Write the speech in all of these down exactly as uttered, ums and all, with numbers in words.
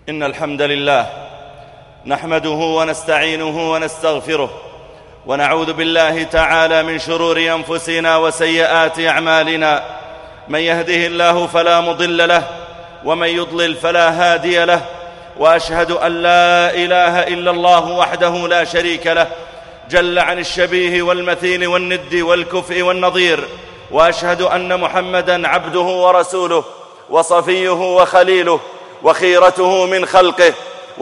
إن الحمد لله نحمده ونستعينه ونستغفره ونعوذ بالله تعالى من شرور أنفسنا وسيئات أعمالنا. من يهده الله فلا مضل له ومن يضلل فلا هادي له، وأشهد أن لا إله إلا الله وحده لا شريك له جل عن الشبيه والمثيل والند والكفء والنظير، وأشهد أن محمدًا عبده ورسوله وصفيه وخليله وخيرته من خلقه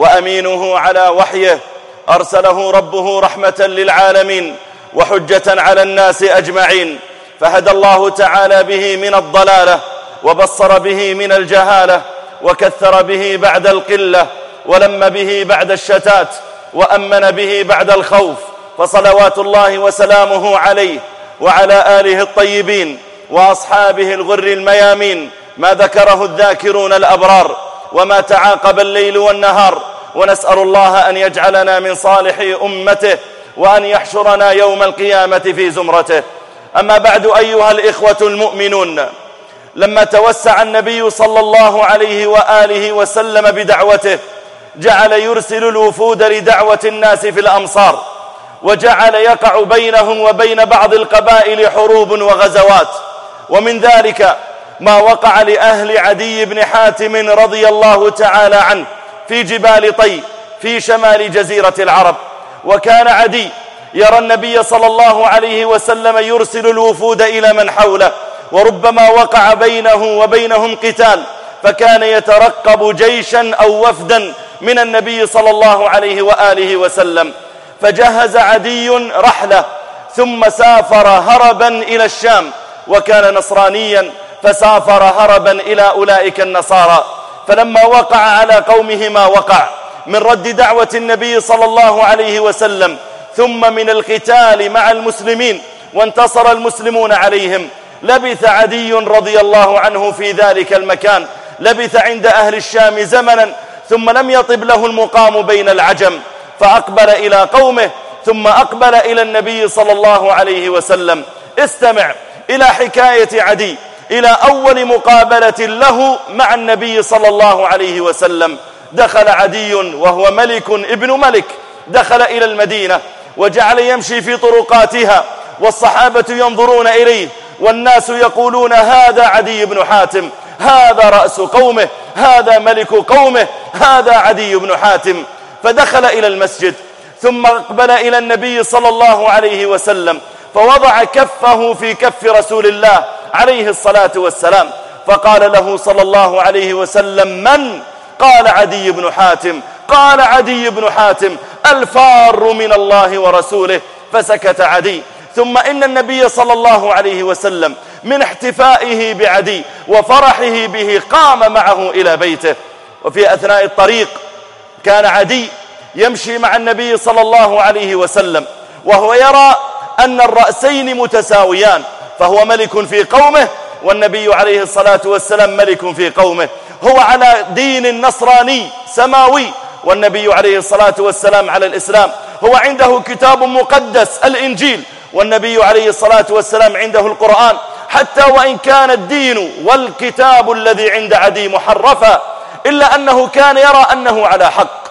وأمينه على وحيه، أرسله ربه رحمة للعالمين وحجة على الناس أجمعين، فهدى الله تعالى به من الضلالة وبصر به من الجهالة وكثر به بعد القلة ولم به بعد الشتات وأمن به بعد الخوف، فصلوات الله وسلامه عليه وعلى آله الطيبين وأصحابه الغر الميامين، ما ذكره الذاكرون الأبرار وما تعاقب الليل والنهار. ونسأل الله أن يجعلنا من صالح أمته وأن يحشرنا يوم القيامة في زمرته. أما بعد أيها الإخوة المؤمنون، لما توسع النبي صلى الله عليه وآله وسلم بدعوته جعل يرسل الوفود لدعوة الناس في الأمصار، وجعل يقع بينهم وبين بعض القبائل حروب وغزوات، ومن ذلك ما وقع لأهل عدي بن حاتم رضي الله تعالى عنه في جبال طي في شمال جزيرة العرب. وكان عدي يرى النبي صلى الله عليه وسلم يرسل الوفود إلى من حوله، وربما وقع بينه وبينهم قتال، فكان يترقب جيشا أو وفدا من النبي صلى الله عليه وآله وسلم. فجهز عدي رحلة ثم سافر هربا إلى الشام، وكان نصرانيا فسافر هربا إلى أولئك النصارى. فلما وقع على قومه ما وقع من رد دعوة النبي صلى الله عليه وسلم ثم من القتال مع المسلمين وانتصر المسلمون عليهم، لبث عدي رضي الله عنه في ذلك المكان، لبث عند أهل الشام زمنا ثم لم يطب له المقام بين العجم، فأقبل إلى قومه ثم أقبل إلى النبي صلى الله عليه وسلم. استمع إلى حكاية عدي، إلى أول مقابلة له مع النبي صلى الله عليه وسلم. دخل عدي وهو ملك ابن ملك، دخل إلى المدينة وجعل يمشي في طرقاتها، والصحابة ينظرون إليه والناس يقولون هذا عدي بن حاتم، هذا رأس قومه، هذا ملك قومه، هذا عدي بن حاتم. فدخل إلى المسجد ثم أقبل إلى النبي صلى الله عليه وسلم، فوضع كفه في كف رسول الله عليه الصلاة والسلام، فقال له صلى الله عليه وسلم: من؟ قال: عدي بن حاتم. قال عدي بن حاتم: الفار من الله ورسوله. فسكت عدي. ثم إن النبي صلى الله عليه وسلم من احتفائه بعدي وفرحه به قام معه إلى بيته. وفي أثناء الطريق كان عدي يمشي مع النبي صلى الله عليه وسلم وهو يرى أن الرأسين متساويان، فهو ملك في قومه والنبي عليه الصلاة والسلام ملك في قومه. هو على دين نصراني سماوي والنبي عليه الصلاة والسلام على الإسلام. هو عنده كتاب مقدس الإنجيل والنبي عليه الصلاة والسلام عنده القرآن، حتى وإن كان الدين والكتاب الذي عند عدي محرفا إلا أنه كان يرى أنه على حق.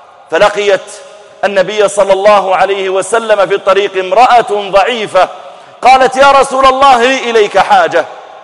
فلقيت النبي صلى الله عليه وسلم في الطريق امرأة ضعيفة، قالت: يا رسول الله لي إليك حاجة.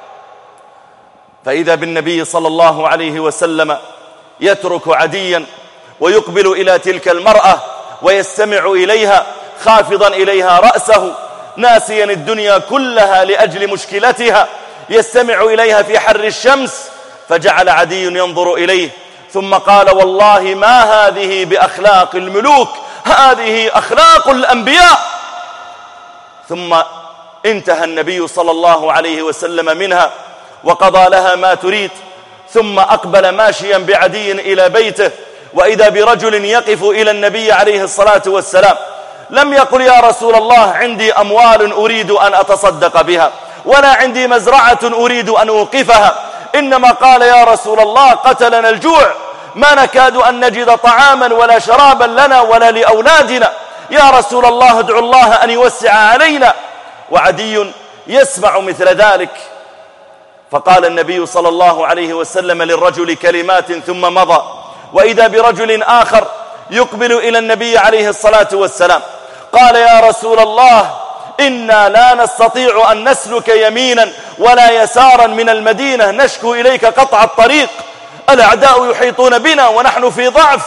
فإذا بالنبي صلى الله عليه وسلم يترك عديا ويقبل إلى تلك المرأة ويستمع إليها خافضا إليها رأسه ناسيا الدنيا كلها لأجل مشكلتها، يستمع إليها في حر الشمس. فجعل عدي ينظر إليه ثم قال: والله ما هذه بأخلاق الملوك، هذه أخلاق الأنبياء. ثم انتهى النبي صلى الله عليه وسلم منها وقضى لها ما تريد، ثم أقبل ماشيا بعدي إلى بيته، وإذا برجل يقف إلى النبي عليه الصلاة والسلام. لم يقل: يا رسول الله عندي أموال أريد أن أتصدق بها، ولا عندي مزرعة أريد أن أوقفها، إنما قال: يا رسول الله قتلنا الجوع، ما نكاد أن نجد طعاما ولا شرابا لنا ولا لأولادنا، يا رسول الله ادعو الله أن يوسع علينا. وعدي يسمع مثل ذلك، فقال النبي صلى الله عليه وسلم للرجل كلمات ثم مضى. وإذا برجل آخر يقبل إلى النبي عليه الصلاة والسلام قال يا رسول الله إنا لا نستطيع أن نسلك يمينا ولا يسارا من المدينة نشكو إليك قطع الطريق، الأعداء يحيطون بنا ونحن في ضعف.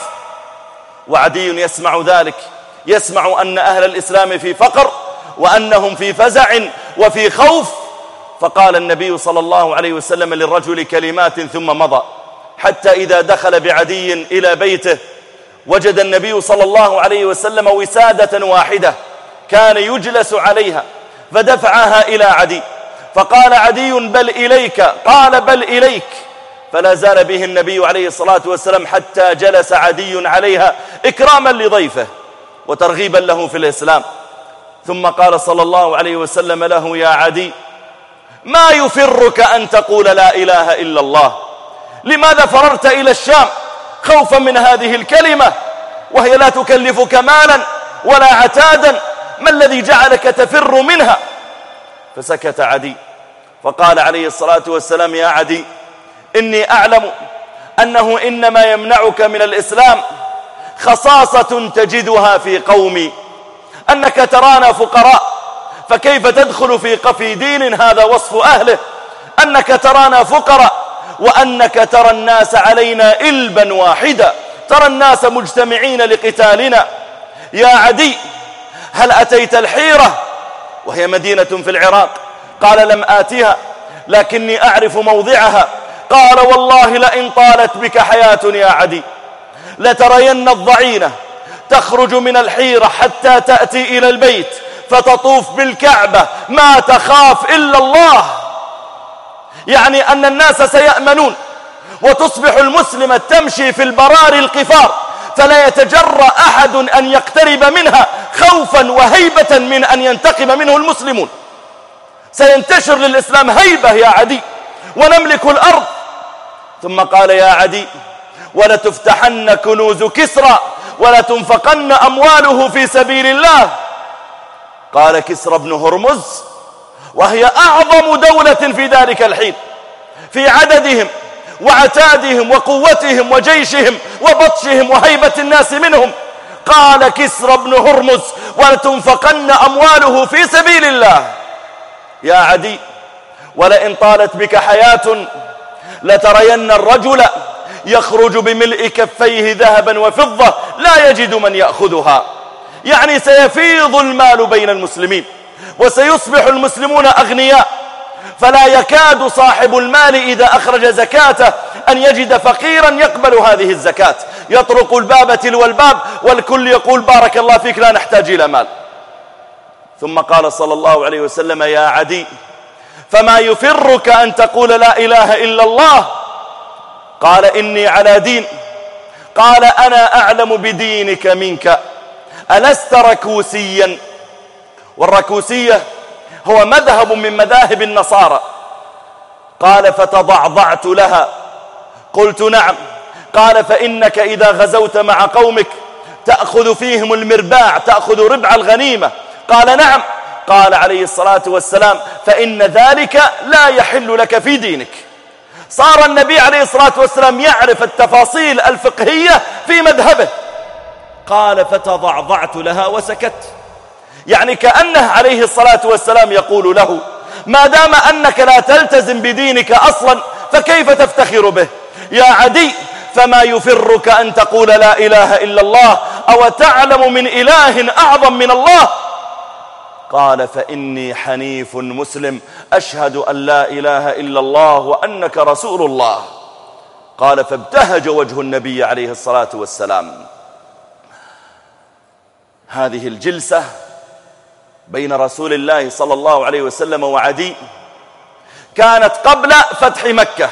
وعدي يسمع ذلك، يسمع أن أهل الإسلام في فقر وأنهم في فزع وفي خوف، فقال النبي صلى الله عليه وسلم للرجل كلمات ثم مضى، حتى إذا دخل بعدي إلى بيته وجد النبي صلى الله عليه وسلم وسادة واحدة كان يجلس عليها، فدفعها إلى عدي، فقال عدي بل إليك، قال بل إليك، فلا زال به النبي عليه الصلاة والسلام حتى جلس عدي عليها إكراما لضيفه وترغيبا له في الإسلام. ثم قال صلى الله عليه وسلم له يا عدي ما يفرك أن تقول لا إله إلا الله؟ لماذا فررت إلى الشام خوفا من هذه الكلمة وهي لا تكلفك مالا ولا عتادا؟ ما الذي جعلك تفر منها؟ فسكت عدي، فقال عليه الصلاة والسلام يا عدي إني أعلم أنه إنما يمنعك من الإسلام خصاصة تجدها في قومي، أنك ترانا فقراء فكيف تدخل في قفي دين هذا وصف أهله، أنك ترانا فقراء وأنك ترى الناس علينا إلبا واحدا، ترى الناس مجتمعين لقتالنا. يا عدي هل أتيت الحيرة وهي مدينة في العراق؟ قال لم آتها لكني أعرف موضعها. قال والله لئن طالت بك حياة يا عدي لترين الضعينة تخرج من الحيرة حتى تأتي إلى البيت فتطوف بالكعبة ما تخاف إلا الله، يعني أن الناس سيأمنون، وتصبح المسلمة تمشي في البراري القفار فلا يتجرأ أحد أن يقترب منها خوفا وهيبة من أن ينتقم منه المسلمون. سينتشر للإسلام هيبة يا عدي ونملك الأرض. ثم قال يا عدي ولتفتحن كنوز كسرى ولتنفقن أمواله في سبيل الله. قال كسرى بن هرمز وهي أعظم دولة في ذلك الحين في عددهم وعتادهم وقوتهم وجيشهم وبطشهم وهيبة الناس منهم، قال كسرى بن هرمز ولتنفقن أمواله في سبيل الله. يا عدي ولئن طالت بك حياة لترين الرجل يخرج بملء كفيه ذهبا وفضة لا يجد من يأخذها، يعني سيفيض المال بين المسلمين وسيصبح المسلمون أغنياء، فلا يكاد صاحب المال إذا أخرج زكاته أن يجد فقيرا يقبل هذه الزكاة، يطرق الباب تلو الباب والكل يقول بارك الله فيك لا نحتاج إلى مال. ثم قال صلى الله عليه وسلم يا عدي فما يفرك أن تقول لا إله إلا الله؟ قال إني على دين. قال أنا أعلم بدينك منك، ألست ركوسيا؟ والركوسية هو مذهب من مذاهب النصارى. قال فتضعضعت لها، قلت نعم. قال فإنك إذا غزوت مع قومك تأخذ فيهم المرباع، تأخذ ربع الغنيمة. قال نعم. قال عليه الصلاة والسلام فإن ذلك لا يحل لك في دينك. صار النبي عليه الصلاة والسلام يعرف التفاصيل الفقهية في مذهبه. قال فتضعضعت لها وسكت، يعني كأنه عليه الصلاة والسلام يقول له ما دام أنك لا تلتزم بدينك أصلا فكيف تفتخر به؟ يا عدي فما يفرك أن تقول لا إله إلا الله؟ أو تعلم من إله أعظم من الله؟ قال فإني حنيف مسلم أشهد أن لا إله إلا الله وأنك رسول الله. قال فابتهج وجه النبي عليه الصلاة والسلام. هذه الجلسة بين رسول الله صلى الله عليه وسلم وعدي كانت قبل فتح مكة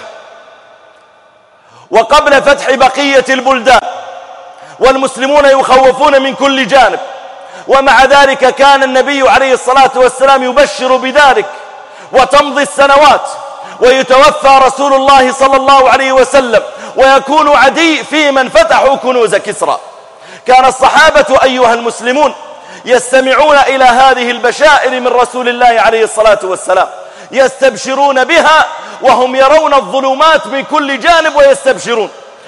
وقبل فتح بقية البلدان، والمسلمون يخوفون من كل جانب، ومع ذلك كان النبي عليه الصلاة والسلام يبشر بذلك، وتمضي السنوات ويتوفى رسول الله صلى الله عليه وسلم ويكون عدي في من فتحوا كنوز كسرى. كان الصحابة أيها المسلمون يستمعون إلى هذه البشائر من رسول الله عليه الصلاة والسلام، يستبشرون بها وهم يرون الظلمات من كل جانب ويستبشرون.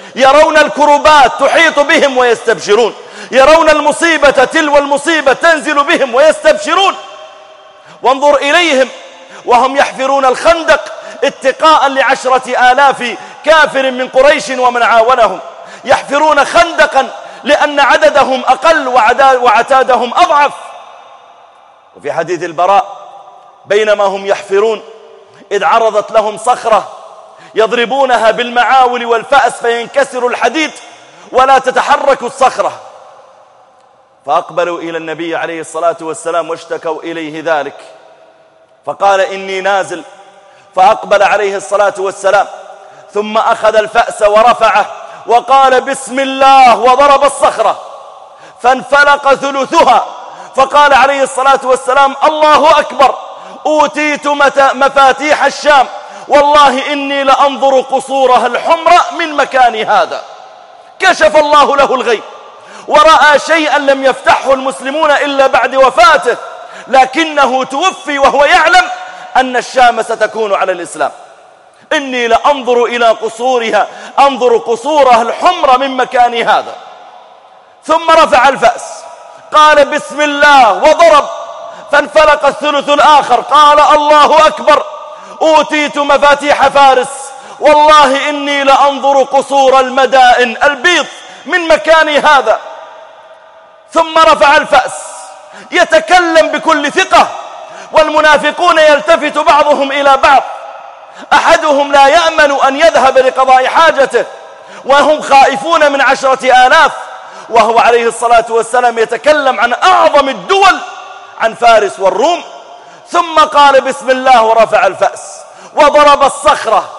يرون الكربات تحيط بهم ويستبشرون، يرون المصيبة تلو المصيبة تنزل بهم ويستبشرون. وانظر إليهم وهم يحفرون الخندق اتقاء لعشرة آلاف كافر من قريش ومن عاونهم، يحفرون خندقا لأن عددهم أقل وعتادهم أضعف. وفي حديث البراء بينما هم يحفرون إذ عرضت لهم صخرة يضربونها بالمعاول والفأس فينكسر الحديد ولا تتحرك الصخرة، فأقبلوا إلى النبي عليه الصلاة والسلام واشتكوا إليه ذلك، فقال إني نازل، فأقبل عليه الصلاة والسلام ثم أخذ الفأس ورفعه وقال بسم الله وضرب الصخرة فانفلق ثلثها، فقال عليه الصلاة والسلام الله أكبر، أوتيت مفاتيح الشام والله إني لأنظر قصورها الحمر من مكان هذا. كشف الله له الغيب ورأى شيئا لم يفتحه المسلمون إلا بعد وفاته، لكنه توفي وهو يعلم أن الشام ستكون على الإسلام. إني لأنظر إلى قصورها، أنظر قصورها الحمر من مكان هذا. ثم رفع الفأس قال بسم الله وضرب فانفلق الثلث الآخر، قال الله أكبر، أوتيت مفاتيح فارس والله إني لأنظر قصور المدائن البيض من مكان هذا. ثم رفع الفأس يتكلم بكل ثقة، والمنافقون يلتفت بعضهم إلى بعض، أحدهم لا يأمن أن يذهب لقضاء حاجته وهم خائفون من عشرة آلاف، وهو عليه الصلاة والسلام يتكلم عن أعظم الدول، عن فارس والروم. ثم قال بسم الله ورفع الفأس وضرب الصخرة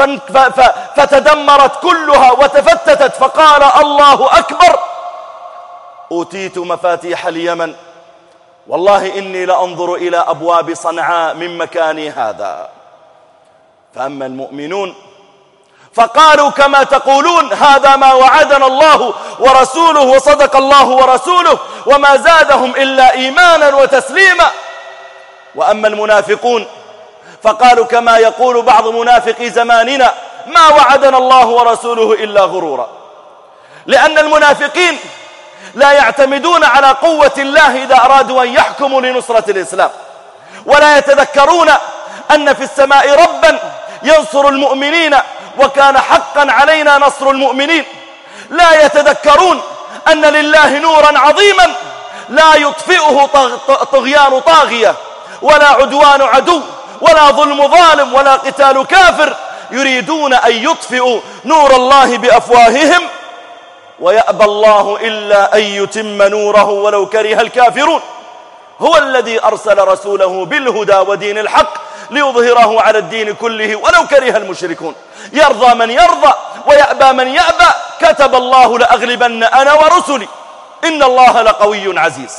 فتدمرت كلها وتفتتت، فقال الله أكبر، أوتيت مفاتيح اليمن والله إني لأنظر إلى أبواب صنعاء من مكاني هذا. فأما المؤمنون فقالوا كما تقولون هذا ما وعدنا الله ورسوله وصدق الله ورسوله وما زادهم إلا إيمانا وتسليما. وأما المنافقون فقالوا كما يقول بعض منافقي زماننا ما وعدنا الله ورسوله إلا غرورا، لأن المنافقين لا يعتمدون على قوة الله إذا أرادوا أن يحكموا لنصرة الإسلام، ولا يتذكرون أن في السماء ربا ينصر المؤمنين وكان حقا علينا نصر المؤمنين. لا يتذكرون أن لله نورا عظيما لا يطفئه طغيان طاغية ولا عدوان عدو ولا ظلم ظالم ولا قتال كافر، يريدون أن يطفئوا نور الله بأفواههم ويأبى الله إلا أن يتم نوره ولو كره الكافرون. هو الذي أرسل رسوله بالهدى ودين الحق ليظهره على الدين كله ولو كره المشركون. يرضى من يرضى ويأبى من يأبى، كتب الله لأغلبن أنا ورسلي إن الله لقوي عزيز.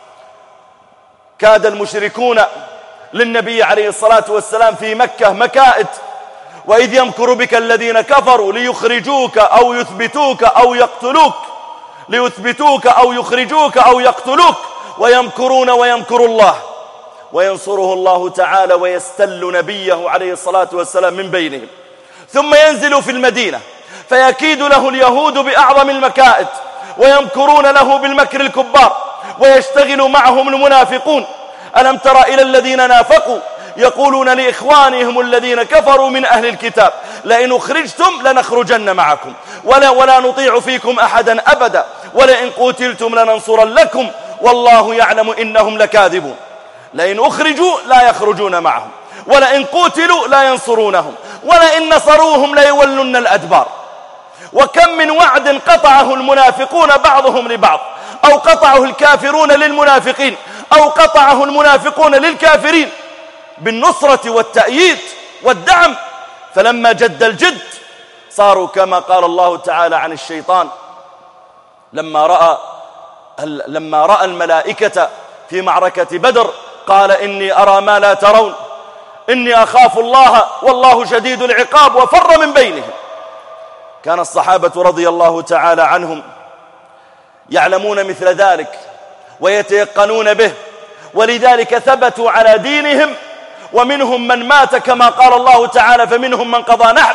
كاد المشركون للنبي عليه الصلاة والسلام في مكة مكائد، وإذ يمكر بك الذين كفروا ليخرجوك أو يثبتوك أو يقتلوك ليثبتوك أو يخرجوك أو يقتلوك ويمكرون ويمكر الله وينصره الله تعالى ويستل نبيه عليه الصلاة والسلام من بينهم، ثم ينزل في المدينة فيكيد له اليهود بأعظم المكائد ويمكرون له بالمكر الكبار ويشتغل معهم المنافقون. ألم تر إلى الذين نافقوا يقولون لإخوانهم الذين كفروا من أهل الكتاب لئن أخرجتم لنخرجن معكم ولا, ولا نطيع فيكم أحدا أبدا ولئن قتلتم لننصرن لكم والله يعلم إنهم لكاذبون. لئن أخرجوا لا يخرجون معهم ولئن قتلوا لا ينصرونهم ولئن نصروهم ليولن الأدبار. وكم من وعد قطعه المنافقون بعضهم لبعض، أو قطعه الكافرون للمنافقين، أو قطعه المنافقون للكافرين بالنصرة والتأييد والدعم، فلما جد الجد صاروا كما قال الله تعالى عن الشيطان لما رأى لما رأى الملائكة في معركة بدر قال إني أرى ما لا ترون إني أخاف الله والله شديد العقاب، وفر من بينهم. كان الصحابة رضي الله تعالى عنهم يعلمون مثل ذلك ويتيقنون به، ولذلك ثبتوا على دينهم، ومنهم من مات كما قال الله تعالى فمنهم من قضى نحبه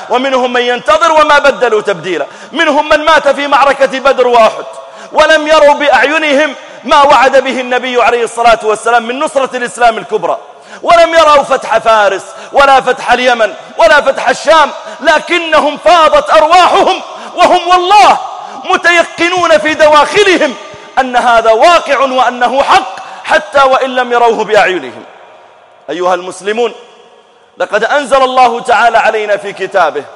ومنهم من ينتظر وما بدلوا تبديلا. منهم من مات في معركة بدر وأحد ولم يروا بأعينهم ما وعد به النبي عليه الصلاة والسلام من نصرة الإسلام الكبرى، ولم يروا فتح فارس ولا فتح اليمن ولا فتح الشام، لكنهم فاضت أرواحهم وهم والله متيقنون في دواخلهم أن هذا واقع وأنه حق حتى وإن لم يروه بأعينهم. أيها المسلمون، لقد أنزل الله تعالى علينا في كتابه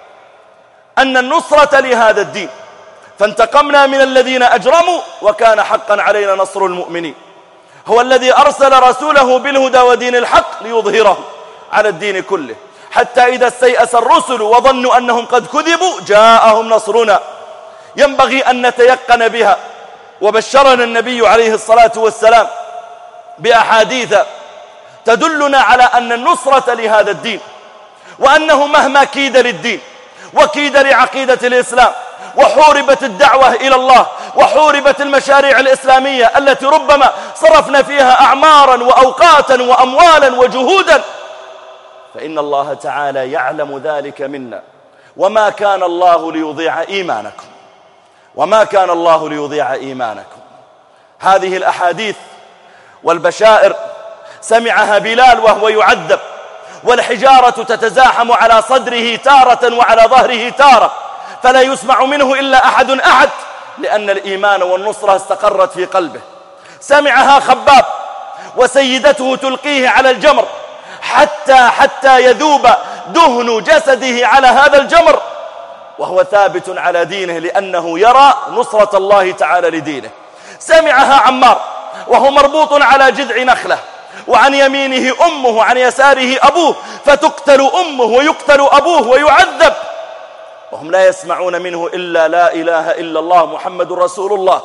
أن النصرة لهذا الدين، فانتقمنا من الذين أجرموا وكان حقا علينا نصر المؤمنين. هو الذي أرسل رسوله بالهدى ودين الحق ليظهره على الدين كله، حتى إذا استيأس الرسل وظنوا أنهم قد كذبوا جاءهم نصرنا. ينبغي أن نتيقن بها. وبشرنا النبي عليه الصلاة والسلام بأحاديث تدلنا على أن النصرة لهذا الدين، وأنه مهما كيد للدين وكيد لعقيدة الإسلام وحوربت الدعوة إلى الله وحوربت المشاريع الإسلامية التي ربما صرفنا فيها أعمارا وأوقاتا وأموالا وجهودا، فإن الله تعالى يعلم ذلك منا. وما كان الله ليضيع إيمانكم وما كان الله ليضيع إيمانكم. هذه الأحاديث والبشائر سمعها بلال وهو يعذب، والحجارة تتزاحم على صدره تارة وعلى ظهره تارة، فلا يسمع منه إلا أحد أحد، لأن الإيمان والنصرة استقرت في قلبه. سمعها خباب وسيدته تلقيه على الجمر حتى حتى يذوب دهن جسده على هذا الجمر وهو ثابت على دينه، لأنه يرى نصرة الله تعالى لدينه. سمعها عمار وهو مربوط على جذع نخلة، وعن يمينه أمه وعن يساره أبوه، فتقتل أمه ويقتل أبوه ويعذب، وهم لا يسمعون منه إلا لا إله إلا الله محمد رسول الله.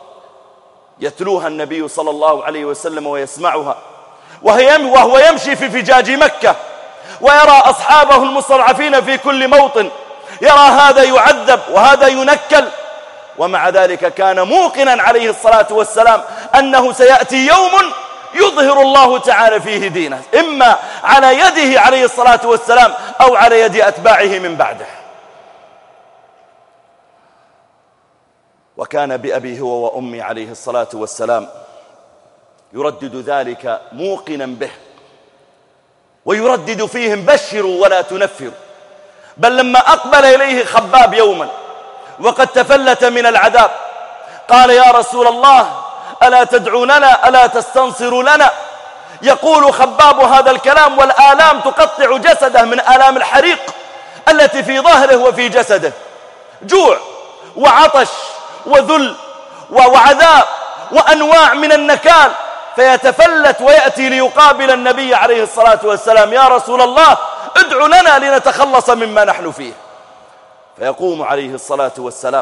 يتلوها النبي صلى الله عليه وسلم ويسمعها وهو يمشي في فجاج مكة ويرى أصحابه المستضعفين في كل موطن، يرى هذا يعذب وهذا ينكل، ومع ذلك كان موقنا عليه الصلاة والسلام أنه سيأتي يوم يظهر الله تعالى فيه دينه، إما على يده عليه الصلاة والسلام أو على يد أتباعه من بعده. وكان بأبي هو وأمي عليه الصلاة والسلام يردد ذلك موقنا به، ويردد فيهم بشروا ولا تنفروا. بل لما أقبل إليه خباب يوما وقد تفلت من العذاب قال: يا رسول الله ألا تدعوننا ألا تستنصر لنا؟ يقول خباب هذا الكلام والآلام تقطع جسده من آلام الحريق التي في ظهره وفي جسده، جوع وعطش وذل وعذاب وأنواع من النكال، فيتفلت ويأتي ليقابل النبي عليه الصلاة والسلام: يا رسول الله ادع لنا لنتخلص مما نحن فيه. فيقوم عليه الصلاة والسلام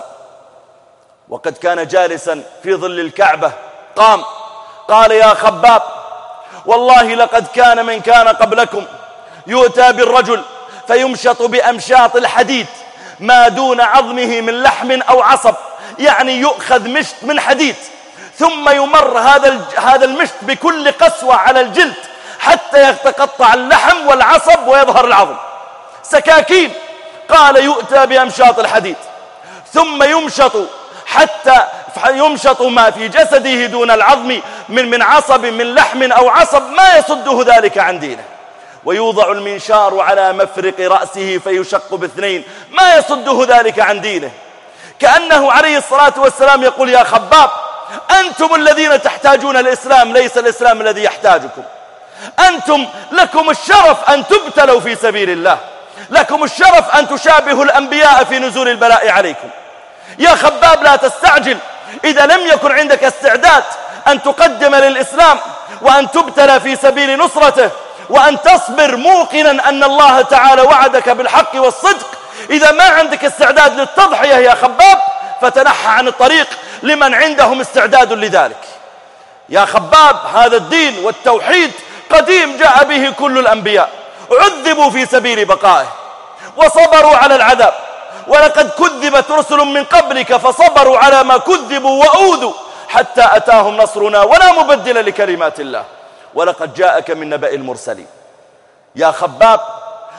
وقد كان جالسا في ظل الكعبة، قام قال: يا خباب والله لقد كان من كان قبلكم يؤتى بالرجل فيمشط بأمشاط الحديد ما دون عظمه من لحم أو عصب، يعني يؤخذ مشط من حديد ثم يمر هذا هذا المشط بكل قسوة على الجلد حتى يتقطع اللحم والعصب ويظهر العظم، سكاكين. قال: يؤتى بأمشاط الحديد ثم يمشط حتى يمشط ما في جسده دون العظم من من عصب من لحم أو عصب ما يصده ذلك عن دينه، ويوضع المنشار على مفرق رأسه فيشق باثنين ما يصده ذلك عن دينه. كأنه عليه الصلاة والسلام يقول: يا خباب أنتم الذين تحتاجون الإسلام، ليس الإسلام الذي يحتاجكم. أنتم لكم الشرف أن تبتلوا في سبيل الله، لكم الشرف أن تشابهوا الأنبياء في نزول البلاء عليكم. يا خباب لا تستعجل، إذا لم يكن عندك استعداد أن تقدم للإسلام وأن تبتلى في سبيل نصرته وأن تصبر موقنا أن الله تعالى وعدك بالحق والصدق، إذا ما عندك استعداد للتضحية يا خباب فتنحى عن الطريق لمن عندهم استعداد لذلك. يا خباب هذا الدين والتوحيد قديم جاء به كل الأنبياء، عذبوا في سبيل بقائه وصبروا على العذاب، ولقد كذبت رسل من قبلك فصبروا على ما كذبوا وأوذوا حتى أتاهم نصرنا ولا مبدل لكلمات الله، ولقد جاءك من نبأ المرسلين. يا خباب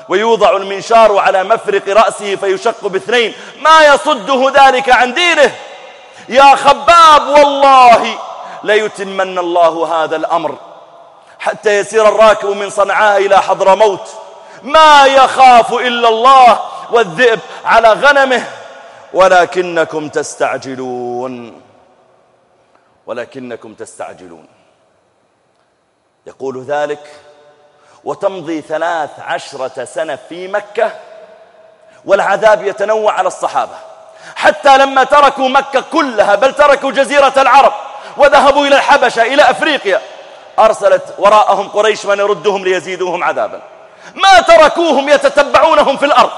ويوضع المنشار على مفرق رأسه فيشق باثنين ما يصده ذلك عن دينه. يا خباب والله ليتمن الله هذا الأمر حتى يسير الراكب من صنعاء إلى حضرموت ما يخاف إلا الله والذئب على غنمه، ولكنكم تستعجلون ولكنكم تستعجلون. يقول ذلك وتمضي ثلاث عشرة سنة في مكة والعذاب يتنوع على الصحابة، حتى لما تركوا مكة كلها بل تركوا جزيرة العرب وذهبوا إلى الحبشة إلى أفريقيا أرسلت وراءهم قريش من يردهم ليزيدوهم عذابا، ما تركوهم يتتبعونهم في الأرض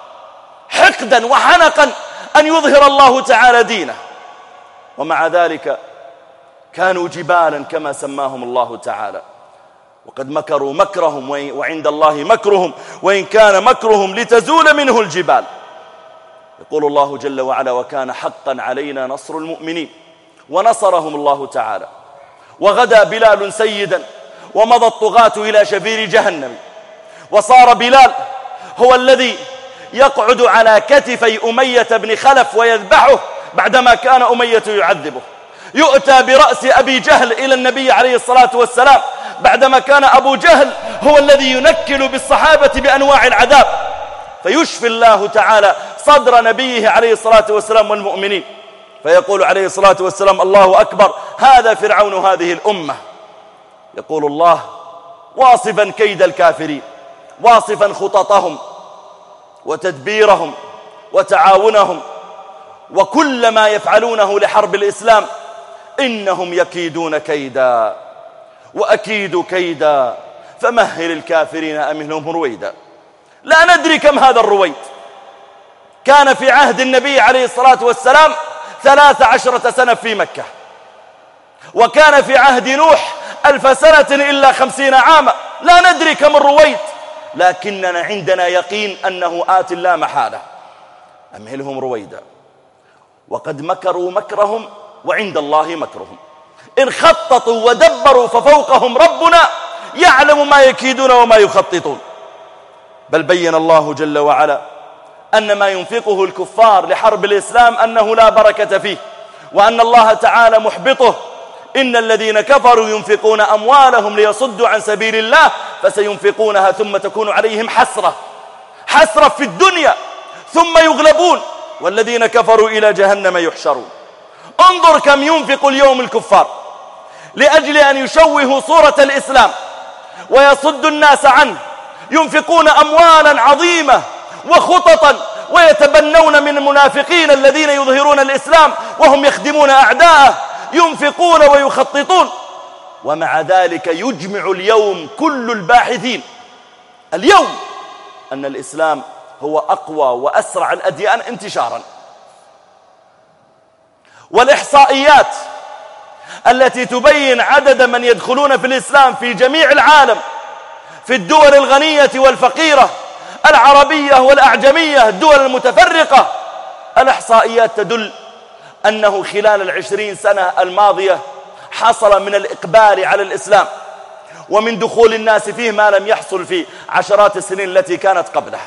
حقدا وحنقا أن يظهر الله تعالى دينه، ومع ذلك كانوا جبالا كما سماهم الله تعالى. وقد مكروا مكرهم وعند الله مكرهم وإن كان مكرهم لتزول منه الجبال. يقول الله جل وعلا وكان حقا علينا نصر المؤمنين، ونصرهم الله تعالى. وغدا بلال سيدا ومضى الطغاة إلى شفير جهنم، وصار بلال هو الذي يقعد على كتفي أمية بن خلف ويذبحه بعدما كان أمية يعذبه. يؤتى برأس أبي جهل إلى النبي عليه الصلاة والسلام بعدما كان أبو جهل هو الذي ينكل بالصحابة بأنواع العذاب، فيشفي الله تعالى صدر نبيه عليه الصلاة والسلام والمؤمنين، فيقول عليه الصلاة والسلام الله أكبر هذا فرعون هذه الأمة. يقول الله واصفا كيد الكافرين، واصفا خططهم وتدبيرهم وتعاونهم وكل ما يفعلونه لحرب الإسلام، إنهم يكيدون كيدا وأكيد كيدا فمهل الكافرين أمهلهم رويدا. لا ندري كم هذا الرويد. كان في عهد النبي عليه الصلاة والسلام ثلاث عشرة سنة في مكة، وكان في عهد نوح ألف سنة إلا خمسين عاما. لا ندري كم الرويد، لكننا عندنا يقين أنه آت لا محالة. أمهلهم رويدا. وقد مكروا مكرهم وعند الله مكرهم. إن خططوا ودبروا ففوقهم ربنا يعلم ما يكيدون وما يخططون. بل بين الله جل وعلا أن ما ينفقه الكفار لحرب الإسلام أنه لا بركة فيه، وأن الله تعالى محبطه. إن الذين كفروا ينفقون أموالهم ليصدوا عن سبيل الله فسينفقونها ثم تكون عليهم حسرة حسرة في الدنيا ثم يغلبون والذين كفروا إلى جهنم يحشرون. انظر كم ينفق اليوم الكفار لأجل أن يشوهوا صورة الإسلام ويصدوا الناس عنه. ينفقون أموالا عظيمة وخططا ويتبنون من المنافقين الذين يظهرون الإسلام وهم يخدمون أعداءه، ينفقون ويخططون، ومع ذلك يجمع اليوم كل الباحثين اليوم أن الإسلام هو أقوى وأسرع الأديان انتشارا. والإحصائيات التي تبين عدد من يدخلون في الإسلام في جميع العالم، في الدول الغنية والفقيرة، العربية والأعجمية، الدول المتفرقة، الإحصائيات تدل أنه خلال العشرين سنة الماضية حصل من الإقبال على الإسلام ومن دخول الناس فيه ما لم يحصل في عشرات السنين التي كانت قبله.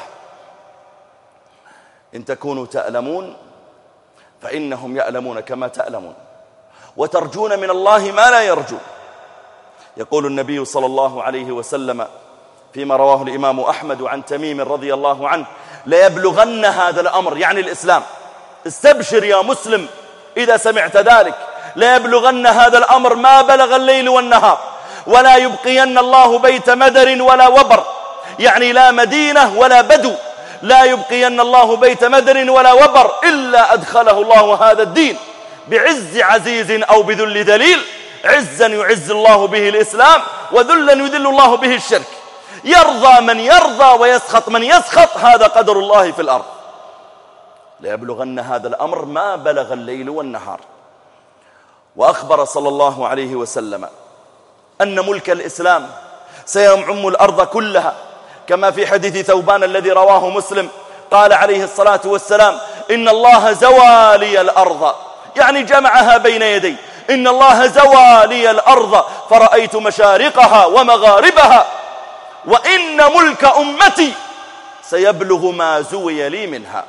إن تكونوا تألمون فإنهم يألمون كما تألمون، وترجون من الله ما لا يرجون. يقول النبي صلى الله عليه وسلم فيما رواه الإمام أحمد عن تميم رضي الله عنه: ليبلغن هذا الأمر، يعني الإسلام، استبشر يا مسلم إذا سمعت ذلك، ليبلغن هذا الأمر ما بلغ الليل والنهار، ولا يبقين الله بيت مدر ولا وبر، يعني لا مدينة ولا بدو، لا يبقين الله بيت مدر ولا وبر إلا أدخله الله هذا الدين بعز عزيز أو بذل ذليل. عزا يعز الله به الإسلام، وذلا يذل الله به الشرك. يرضى من يرضى ويسخط من يسخط، هذا قدر الله في الأرض. ليبلغن هذا الأمر ما بلغ الليل والنهار. وأخبر صلى الله عليه وسلم أن ملك الإسلام سيعم الأرض كلها، كما في حديث ثوبان الذي رواه مسلم، قال عليه الصلاة والسلام: إن الله زوى لي الأرض، يعني جمعها بين يدي، إن الله زوى لي الأرض فرأيت مشارقها ومغاربها، وإن ملك أمتي سيبلغ ما زوي لي منها.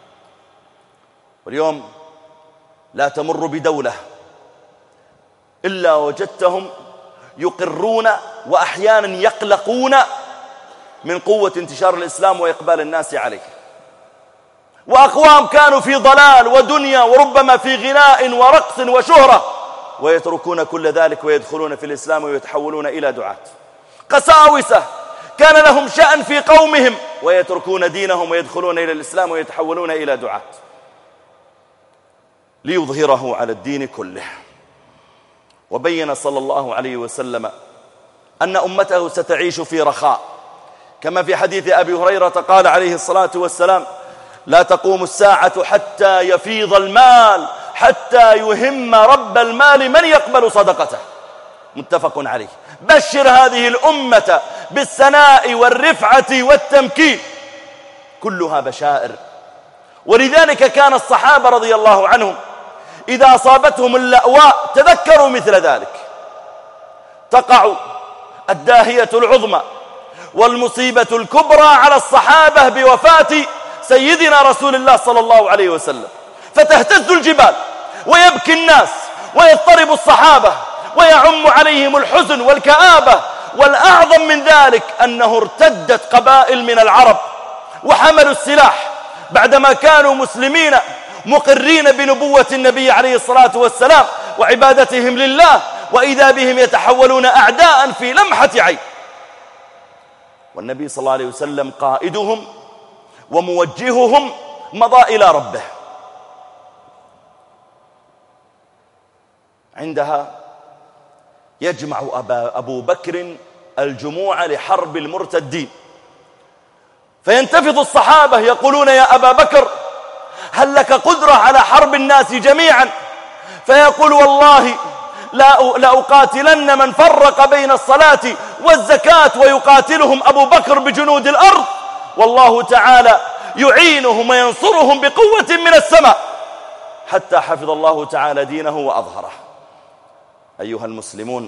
واليوم لا تمر بدولة إلا وجدتهم يقرون وأحيانا يقلقون من قوة انتشار الإسلام وإقبال الناس عليه. وأقوام كانوا في ضلال ودنيا وربما في غناء ورقص وشهرة، ويتركون كل ذلك ويدخلون في الإسلام ويتحولون إلى دعاة. قساوسة كان لهم شأن في قومهم ويتركون دينهم ويدخلون إلى الإسلام ويتحولون إلى دعاة، ليظهره على الدين كله. وبين صلى الله عليه وسلم أن أمته ستعيش في رخاء، كما في حديث أبي هريرة قال عليه الصلاة والسلام: لا تقوم الساعة حتى يفيض المال حتى يهم رب المال من يقبل صدقته. متفق عليه. بشر هذه الأمة بالثناء والرفعة والتمكين، كلها بشائر. ولذلك كان الصحابة رضي الله عنهم إذا أصابتهم اللأواء تذكروا مثل ذلك. تقع الداهية العظمى والمصيبة الكبرى على الصحابة بوفاة سيدنا رسول الله صلى الله عليه وسلم، فتهتز الجبال ويبكي الناس ويضطرب الصحابة ويعم عليهم الحزن والكآبة. والأعظم من ذلك أنه ارتدت قبائل من العرب وحملوا السلاح بعدما كانوا مسلمين مقرين بنبوة النبي عليه الصلاة والسلام وعبادتهم لله، وإذا بهم يتحولون أعداء في لمحة عين. والنبي صلى الله عليه وسلم قائدهم وموجههم مضى إلى ربه. عندها يجمع أبا أبو بكر الجموع لحرب المرتدين، فينتفض الصحابة يقولون: يا أبا بكر، هل لك قدرة على حرب الناس جميعا؟ فيقول: والله لا أقاتلن من فرق بين الصلاة والزكاة، ويقاتلهم أبو بكر بجنود الأرض، والله تعالى يعينهم وينصرهم بقوة من السماء، حتى حفظ الله تعالى دينه وأظهره. أيها المسلمون،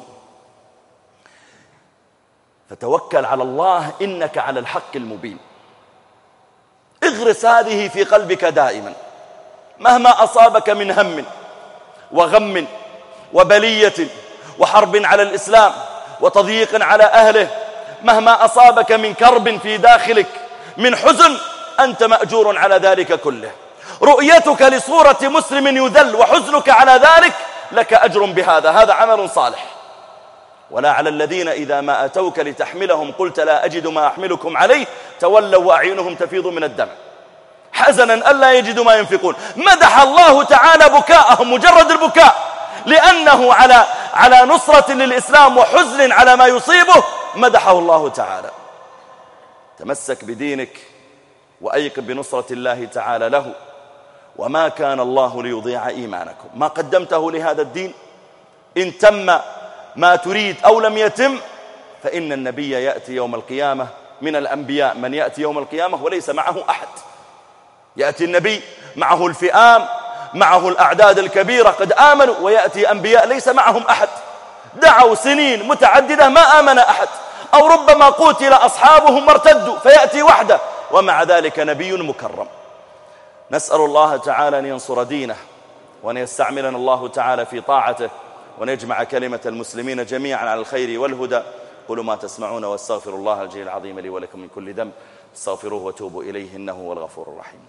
فتوكل على الله إنك على الحق المبين. اغرس هذه في قلبك دائما، مهما أصابك من هم وغم وبلية وحرب على الإسلام وتضييق على أهله، مهما أصابك من كرب في داخلك من حزن، أنت مأجور على ذلك كله. رؤيتك لصورة مسلم يذل وحزنك على ذلك لك أجر بهذا، هذا عمل صالح. ولا على الذين إذا ما أتوك لتحملهم قلت لا أجد ما أحملكم عليه تولوا وأعينهم تفيض من الدم حزنا ألا يجدوا ما ينفقون. مدح الله تعالى بكاءهم، مجرد البكاء، لأنه على على نصرة للإسلام وحزن على ما يصيبه مدحه الله تعالى. تمسك بدينك وأيقن بنصرة الله تعالى له، وما كان الله ليضيع إيمانكم. ما قدمته لهذا الدين إن تم ما تريد أو لم يتم، فإن النبي يأتي يوم القيامة من الأنبياء من يأتي يوم القيامة وليس معه أحد. يأتي النبي معه الفئام، معه الأعداد الكبيرة قد آمنوا، ويأتي أنبياء ليس معهم أحد، دعوا سنين متعددة ما آمن أحد، أو ربما قتل أصحابهم وارتدوا، فيأتي وحده ومع ذلك نبي مكرم. نسأل الله تعالى أن ينصر دينه، وأن يستعملنا الله تعالى في طاعته، وأن يجمع كلمة المسلمين جميعا على الخير والهدى. قولوا ما تسمعون، واستغفر الله الجليل العظيم لي ولكم من كل ذنب، استغفروه وتوبوا إليه إنه هو الغفور الرحيم.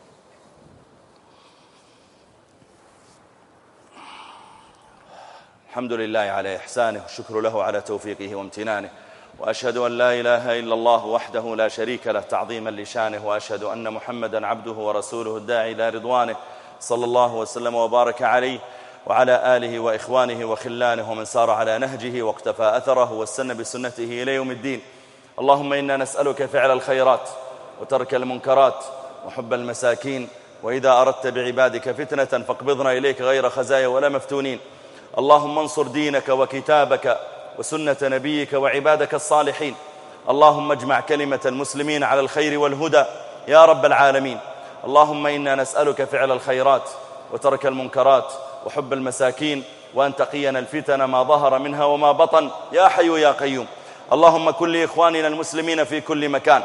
الحمد لله على إحسانه، والشكر له على توفيقه وامتنانه، وأشهد أن لا إله إلا الله وحده لا شريك له تعظيما لشانه، وأشهد أن محمدا عبده ورسوله الداعي إلى رضوانه، صلى الله وسلم وبارك عليه وعلى آله وإخوانه وخلانه ومن سار على نهجه واقتفى أثره واستنى بسنته إلى يوم الدين. اللهم إنا نسألك فعل الخيرات وترك المنكرات وحب المساكين، وإذا أردت بعبادك فتنة فاقبضنا إليك غير خزايا ولا مفتونين. اللهم انصر دينك وكتابك وسنة نبيك وعبادك الصالحين. اللهم اجمع كلمة المسلمين على الخير والهدى يا رب العالمين. اللهم إنا نسألك فعل الخيرات وترك المنكرات وحب المساكين، وأن تقينا الفتن ما ظهر منها وما بطن يا حي يا قيوم. اللهم كن لإخواننا المسلمين في كل مكان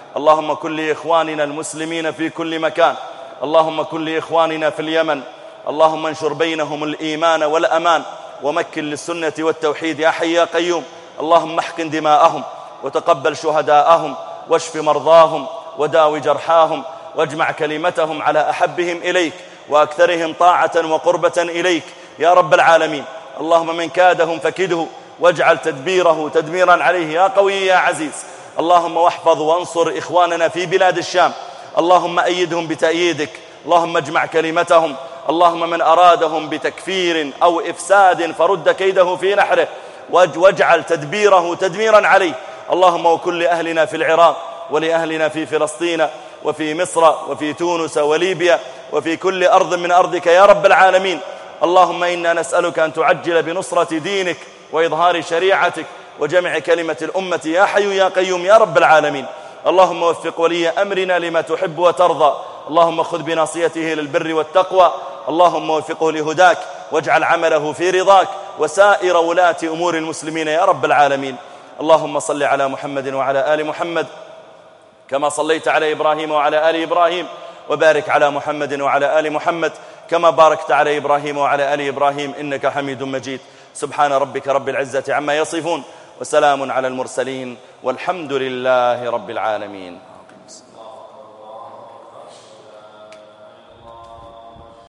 اللهم كن لإخواننا المسلمين في كل مكان، اللهم كن لإخواننا في اليمن، اللهم انشر بينهم الإيمان والأمان، ومكن للسنة والتوحيد يا حي يا قيوم. اللهم احقن دماءهم وتقبل شهداءهم، واشف مرضاهم وداو جرحاهم، واجمع كلمتهم على أحبهم إليك وأكثرهم طاعة وقربة إليك يا رب العالمين. اللهم من كادهم فكده، واجعل تدبيره تدميرا عليه يا قوي يا عزيز. اللهم واحفظ وانصر إخواننا في بلاد الشام، اللهم أيدهم بتأييدك، اللهم اجمع كلمتهم، اللهم من أرادهم بتكفير أو إفساد فرد كيده في نحره، واجعل تدبيره تدميرا عليه. اللهم وكن لأهلنا في العراق، ولأهلنا في فلسطين وفي مصر وفي تونس وليبيا وفي كل أرض من أرضك يا رب العالمين. اللهم إنا نسألك أن تعجل بنصرة دينك وإظهار شريعتك وجمع كلمة الأمة يا حي يا قيوم يا رب العالمين. اللهم وفق ولي أمرنا لما تحب وترضى، اللهم خذ بناصيته للبر والتقوى، اللهم وفقه لهداك، واجعل عمله في رضاك، وسائر ولاة أمور المسلمين يا رب العالمين. اللهم صل على محمد وعلى آل محمد كما صليت على إبراهيم وعلى آل إبراهيم، وبارك على محمد وعلى آل محمد كما باركت على إبراهيم وعلى آل إبراهيم إنك حميد مجيد. سبحان ربك رب العزة عما يصفون، وسلام على المرسلين، والحمد لله رب العالمين.